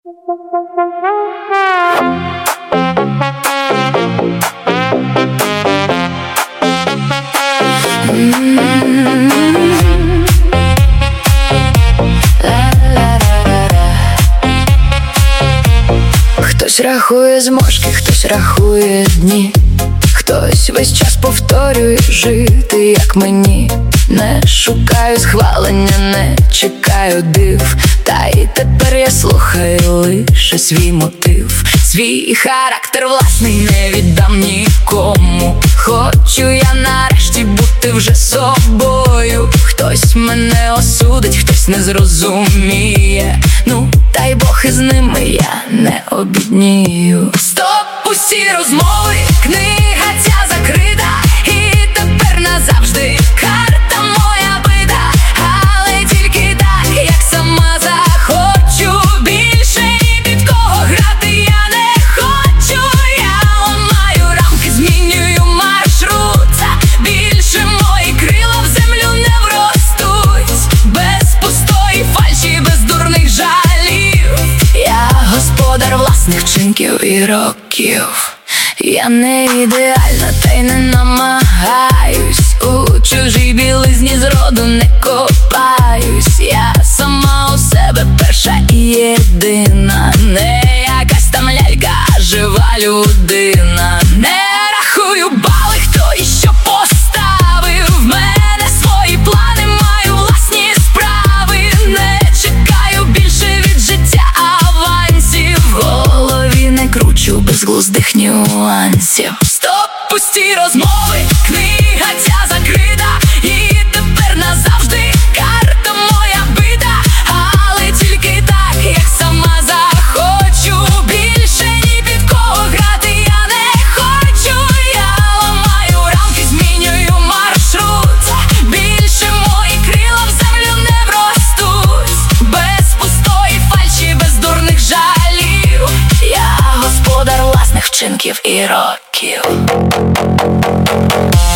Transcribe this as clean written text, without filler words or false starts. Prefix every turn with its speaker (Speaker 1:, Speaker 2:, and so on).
Speaker 1: Хтось рахує зможки, хтось рахує дні, хтось весь час повторює жити, як мені. Не шукаю схвалення, не чекаю див, та й тепер я слухаю лише свій мотив. Свій характер власний не віддам нікому. Хочу я нарешті бути вже собою. Хтось мене осудить, хтось не зрозуміє. Ну, та й Бог із ними, я не обіднію. Стоп, пусті розмови, книга ця закрита, і тепер назавжди карта моя бита. Але тільки так, як сама захочу. Більше ні під кого грати я не хочу. Я ламаю рамки, змінюю маршрут. Більше мої крила в землю не вростуть. Без пустої фальші, без дурних жалів. Я господар власних вчинків і років. Я не ідеальна, та й не намагаюсь. У чужій білизні зроду не копаюсь. Я сама у себе перша і єдина. Не якась там лялька, а жива людина. Не рахую бали, хто і що поставив. В мене свої плани, маю власні справи. Не чекаю більше від життя авансів. В голові не кручу безглуздих нюансів. Стоп, пусті розмови, книга ця закрита, і тепер назавжди карта моя бита. Але тільки так, як сама захочу. Більше ні під кого грати я не хочу. Я ламаю рамки, змінюю маршрут. Більше мої крила в землю не вростуть. Без пустої фальші, без дурних жалів. Я господар власних вчинків і років.